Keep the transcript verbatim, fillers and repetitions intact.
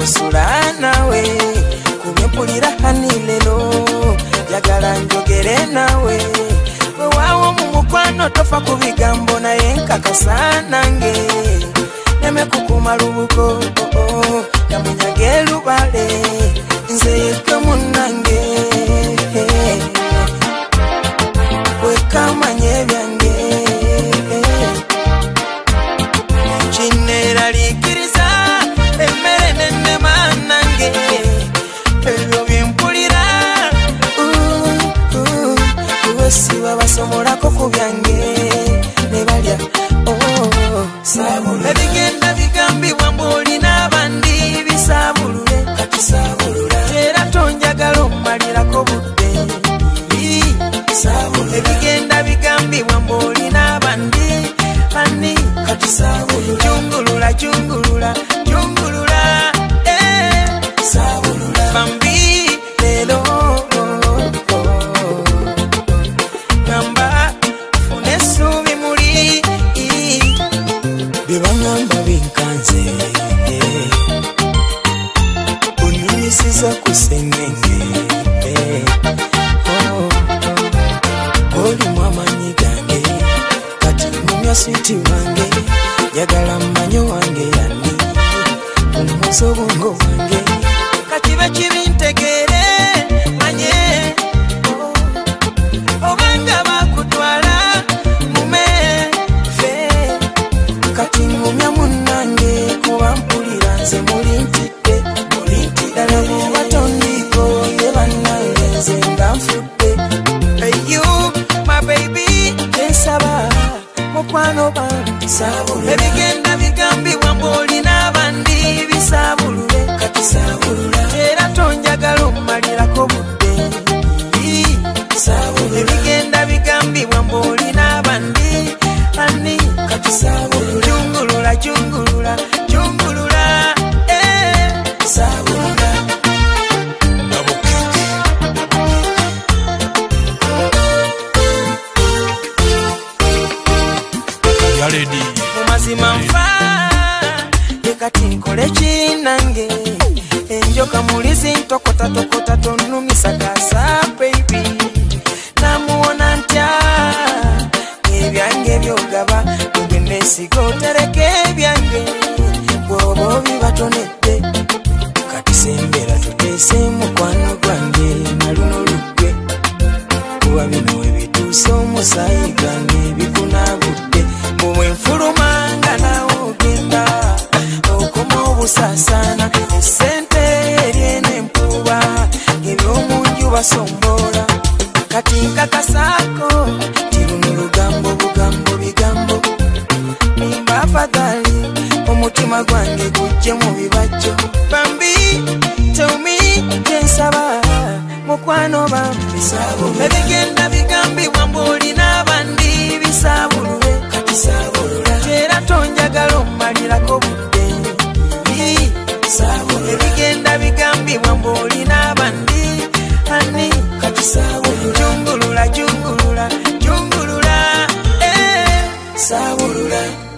kusula nawe kubyempulira hanilelo jagala njogere nawe wewawo mu mukwano tofa ku bigambo naye nkakasa nange neme kukuma lubuko kamunyage lubale nze yekwe munange wekamanye byange chinera likiriza emere nene manange ebyo byempulira uwesiba basomolako ku byange ne balya sabulula ebigenda bigambibwa mboli n'abandi bisabulule kati sabulula era tonjagala omalirako budde sabulula ebigenda bigambibwa mboli n'abandi ani kati sabulula jungulula jungulula jungulula eh sabulula bambi lelo namba funesu bimuli bibangamba binkanze unisiza kusengenge oli mwamanyi gange kati mumya switi wange jagala mmanyo wange yani umuzo obwongo wange kati bakibintegere manye obanga bakutwala mumefe kati ngumya munange kuba mpulira nze muli ntidde muli ntidde batondiko ye bannange nze nga nfudde you my baby ensaba mukwano bange sabulula ebigenda bigambibwa mboli n'abandi bisabulule kati sabulula era tonjagala omalirako budde sabulula ebigenda bigambibwa mboli n'abandi ani kati sabulula jungulula jungulula jungulula eh sabulula mumazima nfa yekati nkole kinange enjoka mulizi ntokota tokota tonumisa gasa baby namuwona ntya ebyange byogaba ngenesiga otereke ebyange bwoba bibatonedde kati sembera tutese mukwano gwange naluno lugwe kuba bino ebituuse omusayi gwange bikunagudde muwe nfulumanga nawe ogenda okoma obusasana esente eryene empuba ebyomunju basombola kati nkakasako tiruno lugambo bugambo bigambo nimba afadhali omutima gwange gujje mu bibajjo bambi tell me ensaba mukwano bambi sabulula ebigenda bigambibwa mboli n'abandi bisabulule kati sabulula era tonjagala omalirako budde sabulula ebigenda bigambibwa mboli n'abandi ani kati sabulula jungulula jungulula jungulula eh sabulula